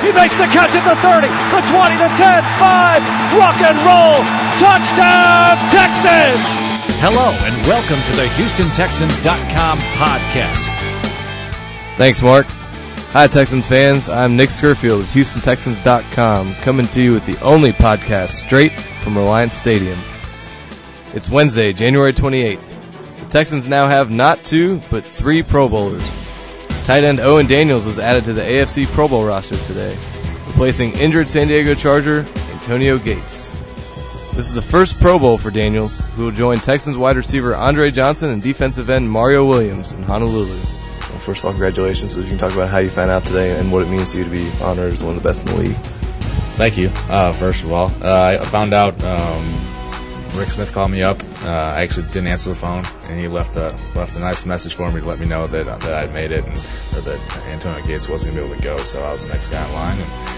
He makes the catch at the 30, the 20, the 10, 5. Rock and roll. Touchdown, Texans. Hello, and welcome to the HoustonTexans.com podcast. Thanks, Mark. Hi, Texans fans. I'm Nick Scurfield with HoustonTexans.com, coming to you with the only podcast straight from Reliance Stadium. It's Wednesday, January 28th. The Texans now have not 2, but 3 Pro Bowlers. Tight end Owen Daniels was added to the AFC Pro Bowl roster today, replacing injured San Diego Charger Antonio Gates. This is the first Pro Bowl for Daniels, who will join Texans wide receiver Andre Johnson and defensive end Mario Williams in Honolulu. Well, first of all, congratulations. If you can talk about how you found out today and what it means to you to be honored as one of the best in the league. Thank you, first of all. I found out Rick Smith called me up. I actually didn't answer the phone, and he left a nice message for me to let me know that I'd made it, or that Antonio Gates wasn't going to be able to go, so I was the next guy in line.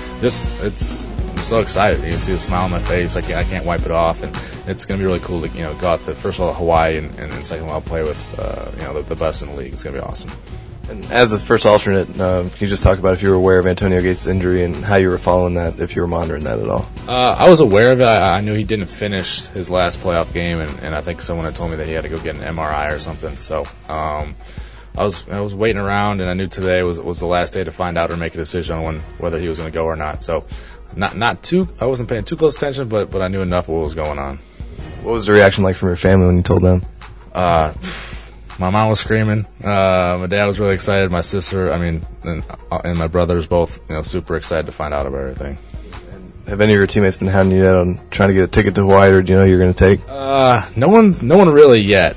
And I'm so excited. You can see a smile on my face. I can't wipe it off, and it's going to be really cool to go out to, first of all, Hawaii, and second of all, play with the best in the league. It's going to be awesome. And as the first alternate, can you just talk about if you were aware of Antonio Gates' injury and how you were following that, if you were monitoring that at all? I was aware of it. I knew he didn't finish his last playoff game, and I think someone had told me that he had to go get an MRI or something. So I was waiting around, and I knew today was the last day to find out or make a decision on whether he was going to go or not. So I wasn't paying too close attention, but I knew enough of what was going on. What was the reaction like from your family when you told them? My mom was screaming. My dad was really excited. My sister, and my brothers both, super excited to find out about everything. And have any of your teammates been hounding you on trying to get a ticket to Hawaii, or do you know you're going to take? No one really yet.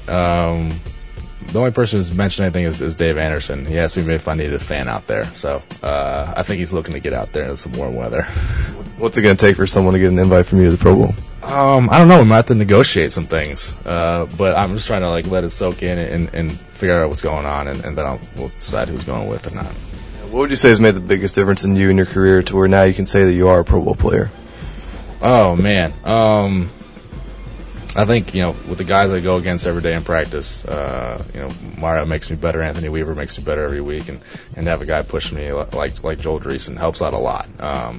The only person who's mentioned anything is Dave Anderson. He asked me if I needed a fan out there, so I think he's looking to get out there in some warm weather. What's it going to take for someone to get an invite from you to the Pro Bowl? I don't know. We might have to negotiate some things, but I'm just trying to let it soak in and figure out what's going on, and then we'll decide who's going with or not. What would you say has made the biggest difference in you and your career to where now you can say that you are a Pro Bowl player? Oh man, I think with the guys I go against every day in practice, Mario makes me better. Anthony Weaver makes me better every week, and to have a guy push me like Joel Dreesen helps out a lot.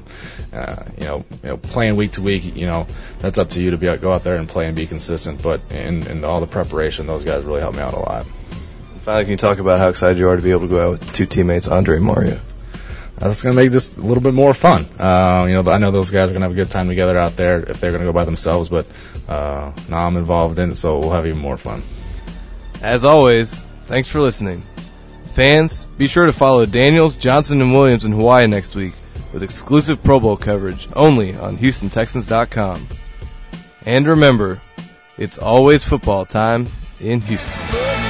Playing week to week, that's up to you to go out there and play and be consistent. But in all the preparation, those guys really help me out a lot. Finally, can you talk about how excited you are to be able to go out with 2 teammates, Andre and Mario? That's going to make this a little bit more fun. I know those guys are going to have a good time together out there if they're going to go by themselves, but now I'm involved in it, so we'll have even more fun. As always, thanks for listening. Fans, be sure to follow Daniels, Johnson, and Williams in Hawaii next week with exclusive Pro Bowl coverage only on HoustonTexans.com. And remember, it's always football time in Houston.